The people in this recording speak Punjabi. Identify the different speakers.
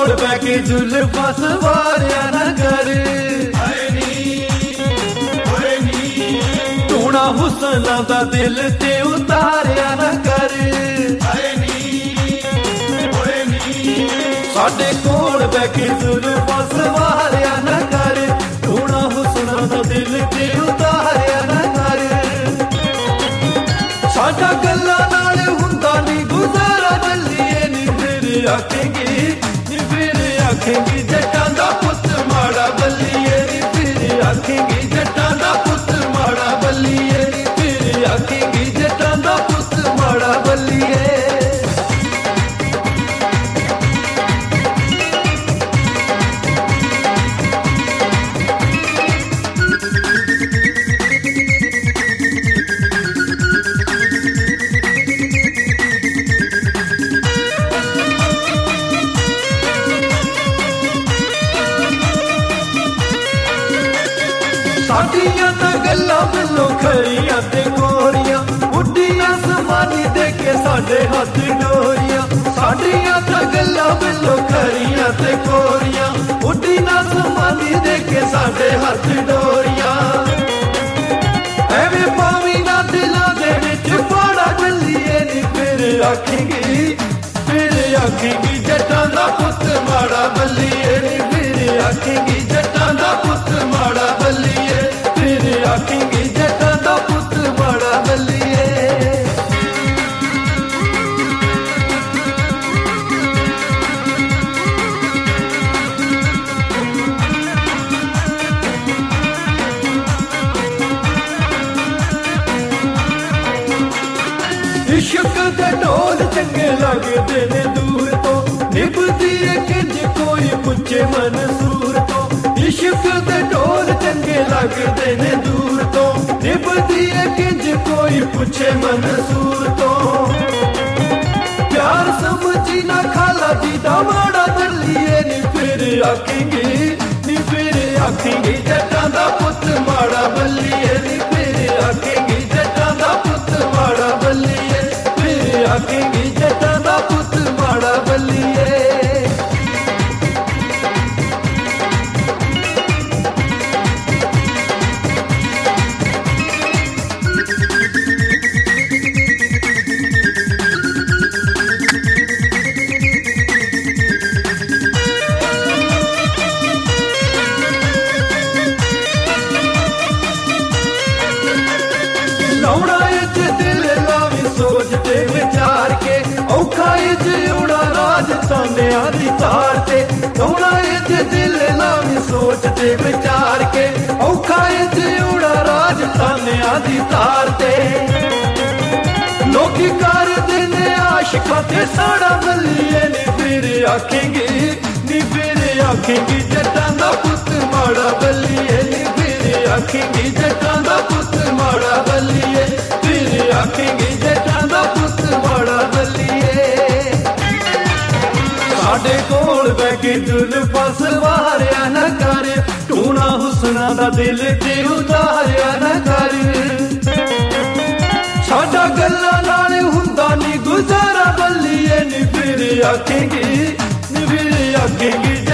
Speaker 1: ਕੋਲ ਬਹਿ ਕੇ ਜ਼ੁਲਫਾਂ ਸਵਾਰਿਆ ਨਾ ਕਰ। ਟੂਣਾ ਹੁਸਨਾਂ ਦਾ ਦਿਲ ਤੇ ਉਤਾਰਿਆ ਨਾ ਕਰ। ਸਾਡੇ ਕੋਲ ਬਹਿ ਕੇ ਜ਼ੁਲਫਾਂ ਸਵਾਰਿਆ ਨਾ ਕਰ। ਟੂਣਾ ਹੁਸਨਾਂ ਦਾ ਦਿਲ ਤੇ ਉਤਾਰਿਆ ਨਾ ਕਰ। ਸਾਡਾ ਗੱਲਾਂ ਨਾਲ ਹੁੰਦਾ ਨੀ ਗੁਜ਼ਾਰਾ ਬੱਲੀਏ ਨੀ ਫਿਰ ਆਖੇਂਗੀ, ਨੀ ਫਿਰ ਆਖੇਂਗੀ ਜੱਟਾਂ ਦਾ ਪੁੱਤ ਮਾੜਾ ਬੱਲੀਏ ਨੀ ਫਿਰ ਆਖੇਂਗੀ ਜੱਟਾਂ ਦਾ ਪੁੱਤ ਮਾੜਾ ਬੱਲੀਏ ਨੀ ਫਿਰ ਆਖੇਂਗੀ ਜੱਟਾਂ ਦਾ ਪੁੱਤ ਮਾੜਾ ਬੱਲੀਏ। ਸਾਡੀਆਂ ਤਾਂ ਗੱਲਾਂ ਵੱਲੋਂ ਖਰੀਆਂ ਤੇ ਕੋਰੀਆਂ ਉੱਡੀਆਂ ਸਮਾਨੀ ਦੇ ਕੇ ਸਾਡੇ ਹੱਥ ਡੋਰੀਆਂ। ਸਾਡੀਆਂ ਤਾਂ ਗੱਲਾਂ ਵੱਲੋਂ ਖਰੀਆਂ ਤੇ ਕੋਰੀਆਂ ਉੱਡੀਆਂ ਸਮਾਨੀ ਦੇ ਕੇ ਸਾਡੇ ਹੱਥ ਡੋਰੀਆਂ। ਐਵੇਂ ਪਾਵੀਂ ਨਾ ਦਿਲਾਂ ਦੇ ਵਿੱਚ ਪਾੜਾ ਬੱਲੀਏ ਨੀ ਫਿਰ ਆਖੇਂਗੀ, ਫਿਰ ਆਖੇਂਗੀ ਜੱਟਾਂ ਦਾ ਪੁੱਤ ਮਾੜਾ ਬੱਲੀਏ ਨੀ ਫਿਰ ਆਖੇਂਗੀ ਜੱਟਾਂ ਦਾ ਪੁੱਤ ਮਾੜਾ ਬੱਲੀਏ ਫਿਰ ਆਖੇਂਗੀ ਜੱਟਾਂ ਦਾ ਪੁੱਤ ਮਾੜਾ ਬੱਲੀਏ। ਇਸ਼ਕ ਦੇ ਢੋਲ ਚੰਗੇ ਲੱਗਦੇ ਨੇ ਦੂਰ ਤੋਂ ਨਿਭਦੀ ਏ ਕਿੰਜ ਕੋਈ ਪੁੱਛੇ ਮਨਸੂਰ ਤੋਂ। ਇਸ਼ਕ ਦੇ ਢੋਲ ਚੰਗੇ ਲੱਗਦੇ ਨੇ ਦੂਰ ਤੋਂ ਨਿਭਦੀ ਏ ਕਿੰਜ ਕੋਈ ਪੁੱਛੇ ਮਨਸੂਰ ਤੋਂ। ਪਿਆਰ ਸਮਝੀ ਨਾ ਖਾਲਾ ਜੀ ਦਾ ਮਾੜਾ ਬੱਲੀਏ ਨੀ ਫਿਰ ਆਖੇਂਗੀ, ਨੀ ਫਿਰ ਆਖੇਂਗੀ ਜੱਟਾਂ ਦਾ ਪੁੱਤ ਮਾੜਾ ਬੱਲੀਏ ਨੀ ਫਿਰ ਆਖੇਂਗੀ ਜੱਟਾਂ ਦਾ ਪੁੱਤ ਮਾੜਾ ਬੱਲੀਏ ਫਿਰ ਆਖੇਂਗੀ ਜੱਟਾਂ ਦਾ ਪੁੱਤ ਮਾੜਾ ਬੱਲੀਏ। ਲਾਉਣਾ ਏ ਦਿਲ ਲਾਵੀ ਸੋਚ ਤੇ ਵਿਚਾਰ ਕੇ ਔਖਾ ਏ ਜਿਉਣਾ ਰਾਜਸਥਾਨਿਆਂ ਦੀ ਤਾਰ ਤੇ। ਲਾਉਣਾ ਏ ਦਿਲ ਲਾਵੀ ਸੋਚ ਤੇ ਵਿਚਾਰ ਕੇ ਔਖਾ ਏ ਜਿਉਣਾ ਰਾਜਸਥਾਨਿਆਂ ਦੀ ਤਾਰ ਤੇ। ਲੋਕੀ ਕਰਦੇ ਨੇ ਆਸ਼ਿਕਾਂ ਤੇ ਸਾੜਾ ਬੱਲੀਏ ਨੀ ਫਿਰ ਆਖੇਂਗੀ, ਨੀ ਫਿਰ ਆਖੇਂਗੀ ਜੱਟਾਂ ਦਾ ਪੁੱਤ ਮਾੜਾ ਬੱਲੀਏ ਨੀ ਫਿਰ ਆਖੇਂਗੀ ਜੱਟਾਂ ਦਾ ਪੁੱਤ ਮਾੜਾ ਬੱਲੀਏ ਫਿਰ ਆਖੇਂਗੀ ਜੱਟਾਂ ਦਾ ਪੁੱਤ ਮਾੜਾ ਬੱਲੀਏ। ਸਾਡੇ ਕੋਲ ਬਹਿ ਕੇ ਜ਼ੁਲਫਾਂ ਸਵਾਰਿਆ ਨਾ ਕਰ। ਟੂਣਾ ਹੁਸਨਾਂ ਦਾ ਦਿਲ ਤੇ ਉਤਾਰਿਆ ਨਾ ਕਰ। ਸਾਡਾ ਗੱਲਾਂ ਨਾਲ ਹੁੰਦਾ ਨੀ ਗੁਜ਼ਾਰਾ ਬੱਲੀਏ ਨੀ ਫਿਰ ਆਖੇਂਗੀ, ਨੀ ਫਿਰ ਆਖੇਂਗੀ